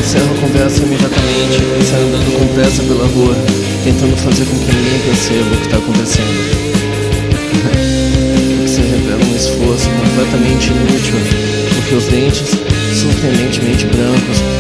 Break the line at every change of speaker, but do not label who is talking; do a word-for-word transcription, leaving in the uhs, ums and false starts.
encerro a conversa imediatamente e saio andando com pressa pela rua, tentando fazer com que ninguém perceba o que está acontecendo. O que se revela um esforço completamente inútil, porque os dentes, surpreendentemente brancos,